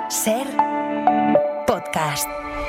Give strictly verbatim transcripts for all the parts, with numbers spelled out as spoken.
Ser podcast.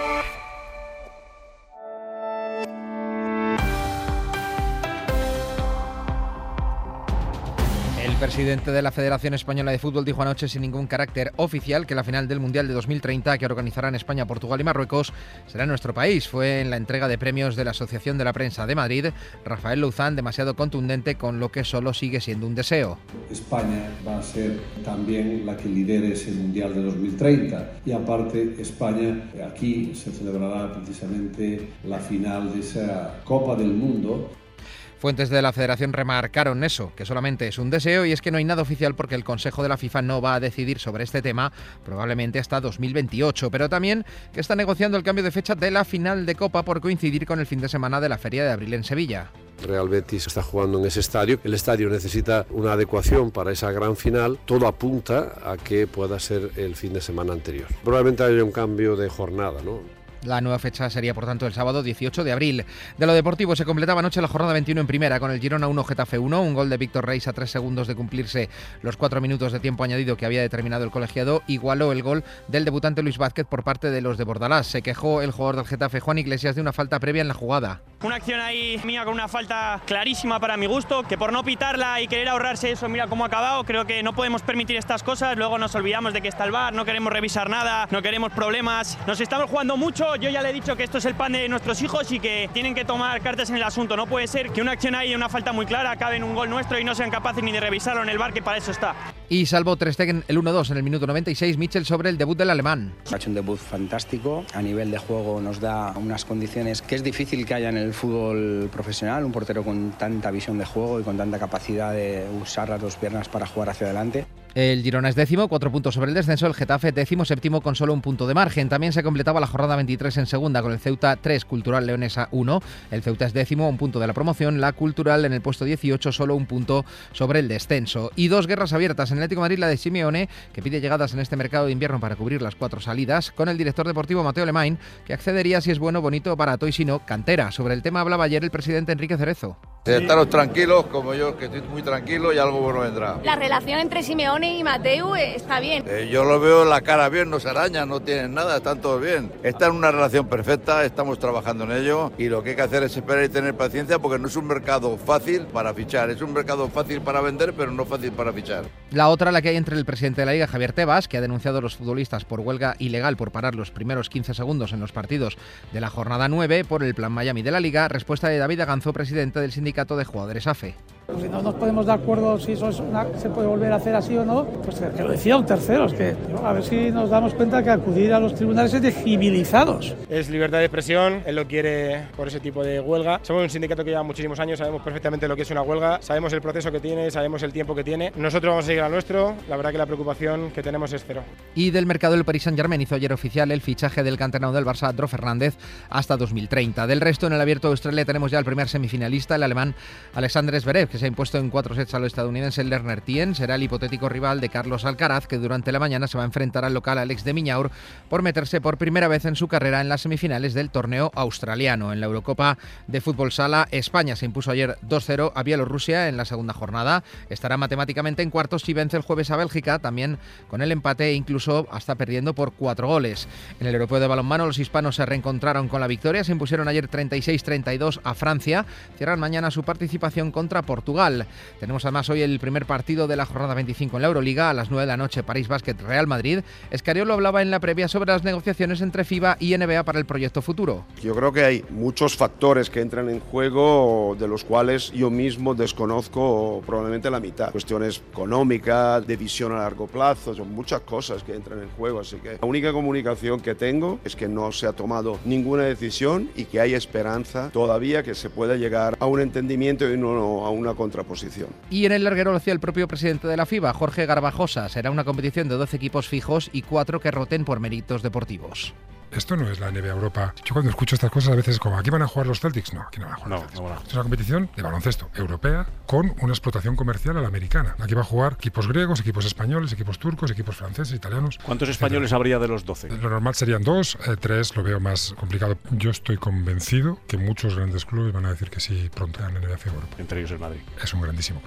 El presidente de la Federación Española de Fútbol dijo anoche sin ningún carácter oficial que la final del Mundial de dos mil treinta, que organizarán España, Portugal y Marruecos, será en nuestro país. Fue en la entrega de premios de la Asociación de la Prensa de Madrid. Rafael Louzán, demasiado contundente con lo que solo sigue siendo un deseo. España va a ser también la que lidere ese Mundial de dos mil treinta y aparte España, aquí se celebrará precisamente la final de esa Copa del Mundo. Fuentes de la Federación remarcaron eso, que solamente es un deseo, y es que no hay nada oficial porque el Consejo de la FIFA no va a decidir sobre este tema probablemente hasta dos mil veintiocho, pero también que está negociando el cambio de fecha de la final de Copa por coincidir con el fin de semana de la Feria de Abril en Sevilla. Real Betis está jugando en ese estadio, el estadio necesita una adecuación para esa gran final, todo apunta a que pueda ser el fin de semana anterior. Probablemente haya un cambio de jornada, ¿no? La nueva fecha sería, por tanto, el sábado dieciocho de abril. De lo deportivo, se completaba anoche la jornada veintiuno en primera, con el Girona uno, Getafe uno, un gol de Víctor Reis a tres segundos de cumplirse los cuatro minutos de tiempo añadido que había determinado el colegiado. Igualó el gol del debutante Luis Vázquez por parte de los de Bordalás. Se quejó el jugador del Getafe, Juan Iglesias, de una falta previa en la jugada. Una acción ahí mía con una falta clarísima para mi gusto, que por no pitarla y querer ahorrarse eso, mira cómo ha acabado. Creo que no podemos permitir estas cosas, luego nos olvidamos de que está el V A R, no queremos revisar nada, no queremos problemas. Nos estamos jugando mucho, yo ya le he dicho que esto es el pan de nuestros hijos y que tienen que tomar cartas en el asunto. No puede ser que una acción ahí de una falta muy clara acabe en un gol nuestro y no sean capaces ni de revisarlo en el V A R, que para eso está. Y salvó Ter Stegen el uno dos en el minuto noventa y seis, Michel sobre el debut del alemán. Ha hecho un debut fantástico, a nivel de juego nos da unas condiciones que es difícil que haya en el fútbol profesional, un portero con tanta visión de juego y con tanta capacidad de usar las dos piernas para jugar hacia adelante. El Girona es décimo, cuatro puntos sobre el descenso, el Getafe décimo séptimo con solo un punto de margen. También se completaba la jornada veintitrés en segunda con el Ceuta tres, Cultural Leonesa uno. El Ceuta es décimo, un punto de la promoción, la Cultural en el puesto dieciocho, solo un punto sobre el descenso. Y dos guerras abiertas en el Atlético de Madrid, la de Simeone, que pide llegadas en este mercado de invierno para cubrir las cuatro salidas, con el director deportivo Mateo Lemain, que accedería si es bueno, bonito, barato y si no, cantera. Sobre el tema hablaba ayer el presidente Enrique Cerezo. Estaros tranquilos, como yo, que estoy muy tranquilo y algo bueno vendrá. La relación entre Simeone y Mateu está bien. Eh, yo lo veo en la cara bien, no se arañan, no tienen nada, están todos bien. Está en una relación perfecta, estamos trabajando en ello y lo que hay que hacer es esperar y tener paciencia porque no es un mercado fácil para fichar, es un mercado fácil para vender, pero no fácil para fichar. La otra, la que hay entre el presidente de la Liga, Javier Tebas, que ha denunciado a los futbolistas por huelga ilegal por parar los primeros quince segundos en los partidos de la jornada nueve por el Plan Miami de la Liga. Respuesta de David Aganzo, presidente del sindicato de jugadores A F E. Pues si no nos podemos dar acuerdo si eso es una, se puede volver a hacer así o no, pues que lo decía un tercero, es que a ver si nos damos cuenta que acudir a los tribunales es de civilizados. Es libertad de expresión, él lo quiere por ese tipo de huelga. Somos un sindicato que lleva muchísimos años, sabemos perfectamente lo que es una huelga, sabemos el proceso que tiene, sabemos el tiempo que tiene. Nosotros vamos a seguir al nuestro, la verdad que la preocupación que tenemos es cero. Y del mercado, el Paris Saint-Germain hizo ayer oficial el fichaje del canterano del Barça, Andró Fernández, hasta dos mil treinta. Del resto, en el Abierto de Australia tenemos ya el primer semifinalista, el alemán Alexander Zverev, que se ha impuesto en cuatro sets al estadounidense Lerner Tien. Será el hipotético rival de Carlos Alcaraz, que durante la mañana se va a enfrentar al local Alex de Miñaur por meterse por primera vez en su carrera en las semifinales del torneo australiano. En la Eurocopa de Fútbol Sala, España se impuso ayer dos cero a Bielorrusia en la segunda jornada. Estará matemáticamente en cuartos si vence el jueves a Bélgica, también con el empate e incluso hasta perdiendo por cuatro goles. En el Europeo de Balonmano, los hispanos se reencontraron con la victoria, se impusieron ayer treinta y seis treinta y dos a Francia. Cierran mañana su participación contra Portugal. Tenemos además hoy el primer partido de la jornada veinticinco en la Euroliga, a las nueve de la noche, París Basket Real Madrid. Escariolo hablaba en la previa sobre las negociaciones entre FIBA y N B A para el proyecto futuro. Yo creo que hay muchos factores que entran en juego, de los cuales yo mismo desconozco probablemente la mitad. Cuestiones económicas, de visión a largo plazo, son muchas cosas que entran en juego, así que la única comunicación que tengo es que no se ha tomado ninguna decisión y que hay esperanza todavía que se pueda llegar a un entendimiento y no a una contraposición. Y en el larguero lo hacía el propio presidente de la FIBA, Jorge Garbajosa. Será una competición de doce equipos fijos y cuatro que roten por méritos deportivos. Esto no es la N B A Europa. Yo cuando escucho estas cosas a veces es como, ¿aquí van a jugar los Celtics? No, aquí no van a jugar no, los Celtics. No, no. Esto es una competición de baloncesto europea con una explotación comercial a la americana. Aquí va a jugar equipos griegos, equipos españoles, equipos turcos, equipos franceses, italianos. ¿Cuántos españoles etcétera. Habría de los doce? Lo normal serían dos, eh, tres, lo veo más complicado. Yo estoy convencido que muchos grandes clubes van a decir que sí pronto en la N B A Europa. Entre ellos el Madrid. Es un grandísimo club.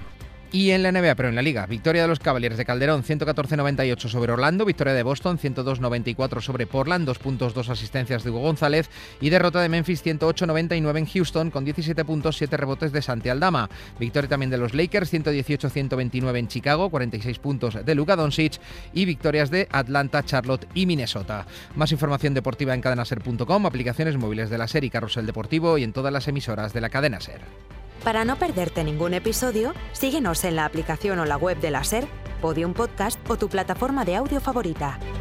Y en la N B A, pero en la Liga, victoria de los Cavaliers de Calderón, ciento catorce noventa y ocho sobre Orlando, victoria de Boston, ciento dos noventa y cuatro sobre Portland, dos puntos, dos asistencias de Hugo González, y derrota de Memphis, ciento ocho noventa y nueve en Houston, con diecisiete puntos, siete rebotes de Santi Aldama. Victoria también de los Lakers, ciento dieciocho ciento veintinueve en Chicago, cuarenta y seis puntos de Luka Doncic, y victorias de Atlanta, Charlotte y Minnesota. Más información deportiva en cadenaser punto com, aplicaciones móviles de la SER y Carrusel Deportivo y en todas las emisoras de la cadena SER. Para no perderte ningún episodio, síguenos en la aplicación o la web de la SER, Podium Podcast o tu plataforma de audio favorita.